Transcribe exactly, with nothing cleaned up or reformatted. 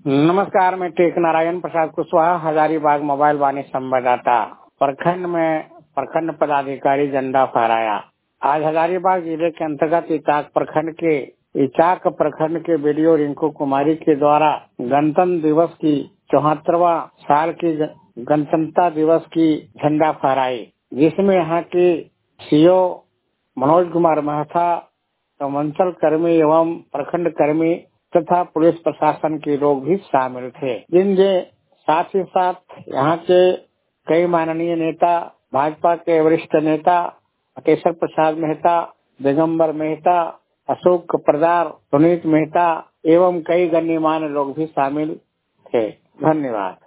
नमस्कार, मैं टेक नारायण प्रसाद कुशवाहा, हजारीबाग मोबाइल वाणी संवाददाता। प्रखंड में प्रखंड पदाधिकारी झंडा फहराया। आज हजारीबाग जिले के अंतर्गत इचाक प्रखंड के इचाक प्रखंड के वीडियो रिंकू कुमारी के द्वारा गणतंत्र दिवस की चौहत्तरवां साल की गणतंत्रता दिवस की झंडा फहराई, जिसमें यहाँ के सीओ मनोज कुमार महथा, अंचल कर्मी एवं प्रखंड कर्मी तथा पुलिस प्रशासन के लोग भी शामिल थे। जिनके साथ ही साथ यहाँ के कई माननीय नेता, भाजपा के वरिष्ठ नेता केशव प्रसाद मेहता, दिगंबर मेहता, अशोक प्रदार, सुनीत मेहता एवं कई गण्यमान्य लोग भी शामिल थे। धन्यवाद।